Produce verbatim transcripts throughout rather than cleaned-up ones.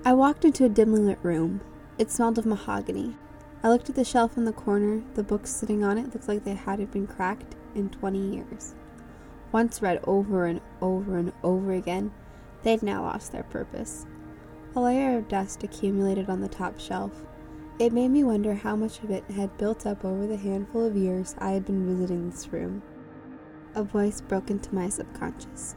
I walked into a dimly lit room. It smelled of mahogany. I looked at the shelf in the corner. The books sitting on it looked like they hadn't been cracked in twenty years. Once read over and over and over again, they'd now lost their purpose. A layer of dust accumulated on the top shelf. It made me wonder how much of it had built up over the handful of years I had been visiting this room. A voice broke into my subconscious.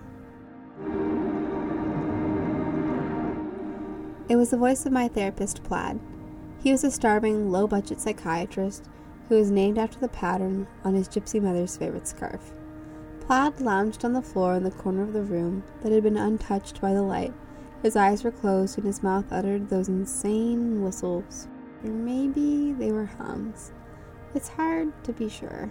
It was the voice of my therapist, Plaid. He was a starving, low-budget psychiatrist who was named after the pattern on his gypsy mother's favorite scarf. Plaid lounged on the floor in the corner of the room that had been untouched by the light. His eyes were closed and his mouth uttered those insane whistles. Or maybe they were hums. It's hard to be sure.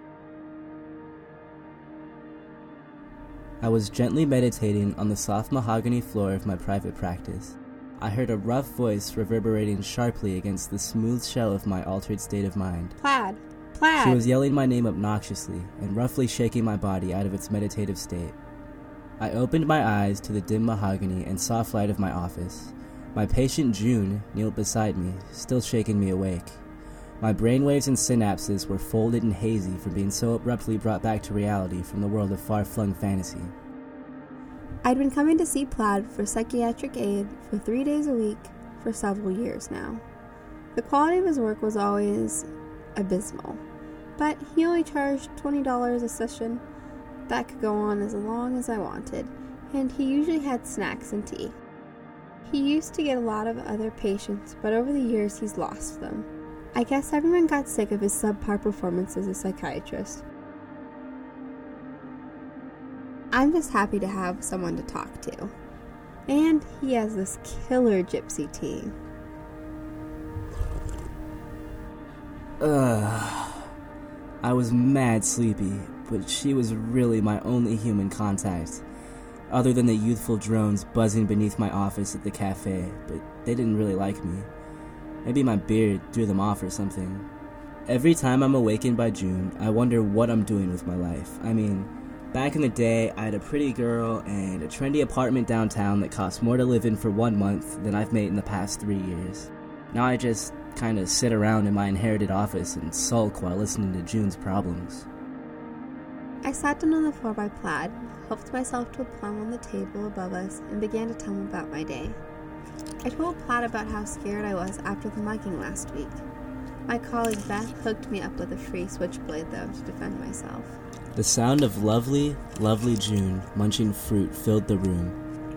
I was gently meditating on the soft mahogany floor of my private practice. I heard a rough voice reverberating sharply against the smooth shell of my altered state of mind. Plaid! Plaid! She was yelling my name obnoxiously and roughly shaking my body out of its meditative state. I opened my eyes to the dim mahogany and soft light of my office. My patient June kneeled beside me, still shaking me awake. My brainwaves and synapses were folded and hazy from being so abruptly brought back to reality from the world of far-flung fantasy. I'd been coming to see Plaid for psychiatric aid for three days a week for several years now. The quality of his work was always abysmal, but he only charged twenty dollars a session. That could go on as long as I wanted, and he usually had snacks and tea. He used to get a lot of other patients, but over the years he's lost them. I guess everyone got sick of his subpar performance as a psychiatrist. I'm just happy to have someone to talk to. And he has this killer gypsy tea. Ugh. I was mad sleepy, but she was really my only human contact, other than the youthful drones buzzing beneath my office at the cafe, but they didn't really like me. Maybe my beard threw them off or something. Every time I'm awakened by June, I wonder what I'm doing with my life. I mean, back in the day, I had a pretty girl and a trendy apartment downtown that cost more to live in for one month than I've made in the past three years. Now I just kind of sit around in my inherited office and sulk while listening to June's problems. I sat down on the floor by Plaid, helped myself to a plum on the table above us, and began to tell him about my day. I told Plaid about how scared I was after the mugging last week. My colleague Beth hooked me up with a free switchblade, though, to defend myself. The sound of lovely, lovely June munching fruit filled the room.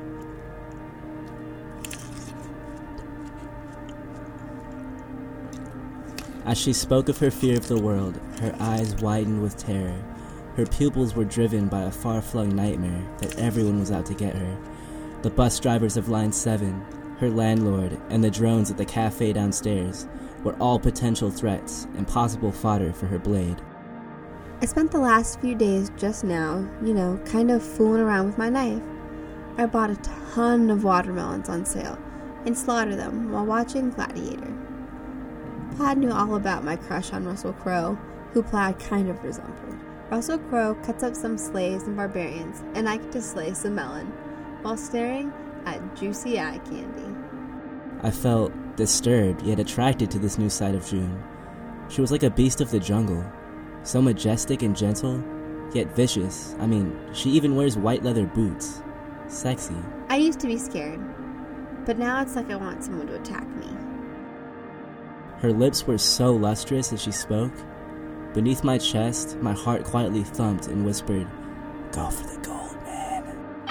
As she spoke of her fear of the world, her eyes widened with terror. Her pupils were driven by a far-flung nightmare that everyone was out to get her. The bus drivers of Line seven, her landlord, and the drones at the cafe downstairs were all potential threats and possible fodder for her blade. I spent the last few days just now, you know, kind of fooling around with my knife. I bought a ton of watermelons on sale and slaughtered them while watching Gladiator. Plaid knew all about my crush on Russell Crowe, who Plaid kind of resembled. Russell Crowe cuts up some slaves and barbarians, and I get to slay some melon, while staring at juicy eye candy. I felt disturbed yet attracted to this new side of June. She was like a beast of the jungle, so majestic and gentle, yet vicious. I mean, she even wears white leather boots. Sexy. I used to be scared, but now it's like I want someone to attack me. Her lips were so lustrous as she spoke. Beneath my chest, my heart quietly thumped and whispered, "Go for the gold, man."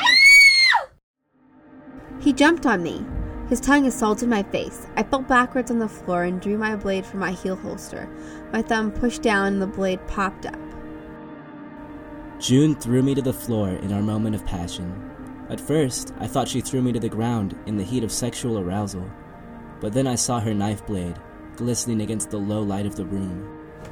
He jumped on me. His tongue assaulted my face. I fell backwards on the floor and drew my blade from my heel holster. My thumb pushed down and the blade popped up. June threw me to the floor in our moment of passion. At first, I thought she threw me to the ground in the heat of sexual arousal. But then I saw her knife blade, glistening against the low light of the room.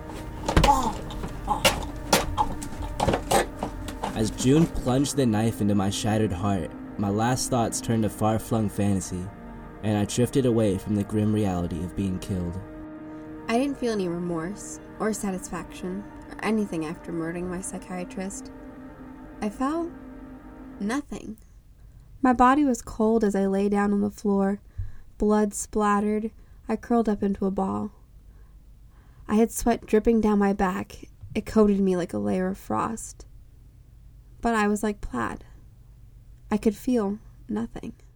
As June plunged the knife into my shattered heart, my last thoughts turned to far-flung fantasy, and I drifted away from the grim reality of being killed. I didn't feel any remorse, or satisfaction, or anything after murdering my psychiatrist. I felt nothing. My body was cold as I lay down on the floor. blood splattered, I curled up into a ball. I had sweat dripping down my back. It coated me like a layer of frost. But I was like Plaid. I could feel nothing.